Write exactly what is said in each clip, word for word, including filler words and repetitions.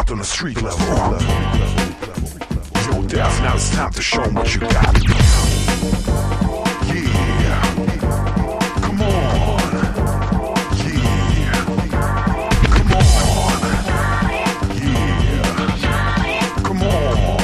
trapped on the street level. Yo, Death, now it's time to show 'em what you got. Yeah, come on. Yeah, come on. Yeah, come on.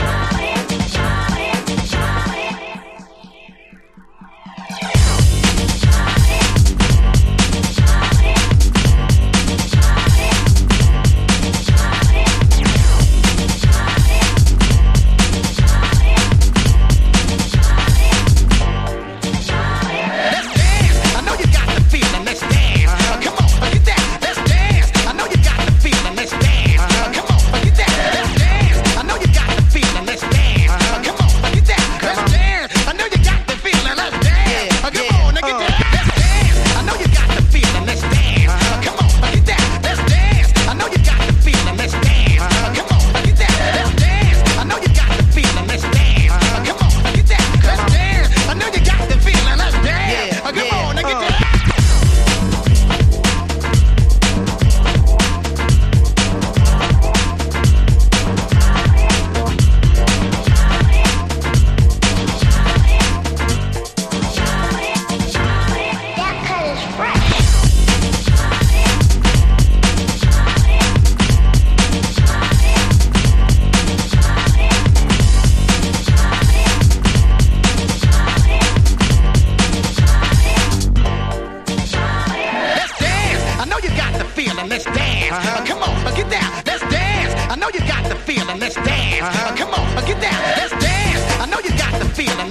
Let's dance. Uh-huh. Uh, come on, uh, get down. Let's dance. I know you got the feeling. Let's dance. Uh-huh. Uh, come on, uh, get down. Let's dance. I know you got the feeling.